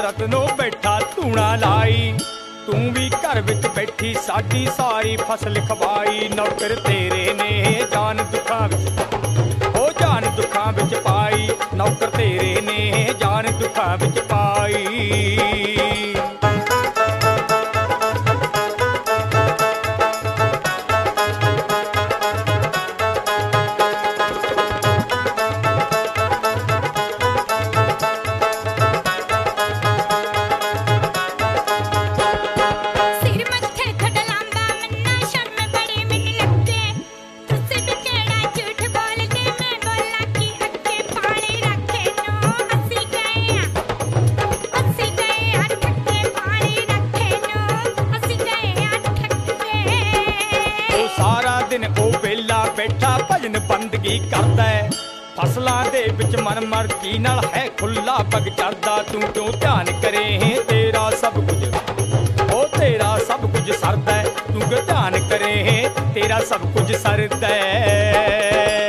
रत्नों बैठा धूना लाई। तू भी घर विच बैठी साडी सारी फसल खवाई। नौकर तेरे ने जान दुखां विच ओ जान दुखां विच पाई। नौकर तेरे ने जान दुखां विच पाई। बैठा भजन बंदगी करदा है फसलां दे विच मन मर्जी नाल है खुला पग चढ़दा। तू क्यों ध्यान करे तेरा सब कुछ ओ तेरा सब कुछ सरदा है। तू क्यों ध्यान करे तेरा सब कुछ सरदा है।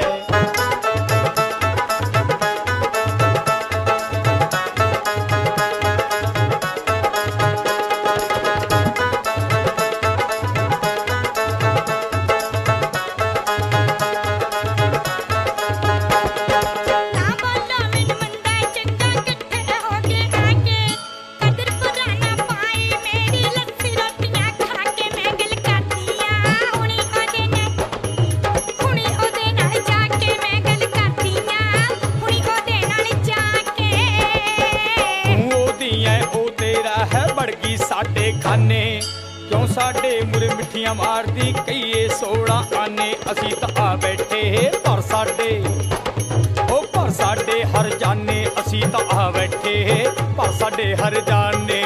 साडे खाने क्यों साडे मुरे मिठियां मारदी कईए 16 आने। असी तां आ बैठे पर साडे ओ पर साडे हर जाने। असी तां आ बैठे पर साडे हर जाने।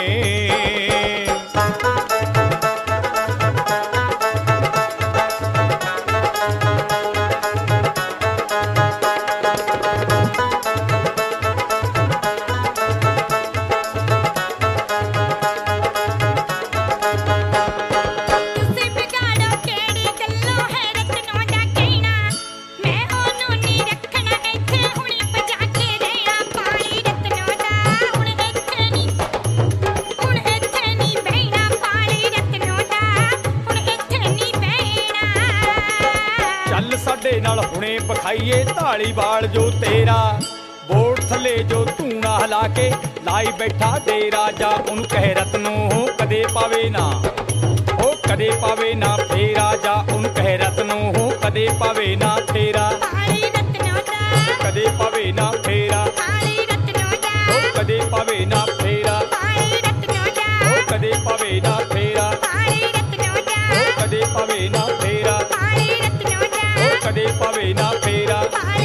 नाल हुणे पखाइए ताली बाल जो तेरा बोर्ड थले जो धूना हिला के लाई बैठा डेरा। जा उन कह रत्नों कदे पावे ना ओ कदे पावे ना फेरा। जा उन कह रत्नों कदे पावे ना फेरा। कदे पावे ना फेरा ओ कदे पावे ना फेरा। ओ कदे पावे ना फेरा ओ कदे पावे ना फेरा। कदे पवे ना फेरा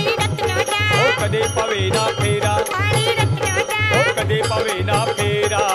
ओ कदे पवे ना फेरा ओ कदे पवे ना फेरा।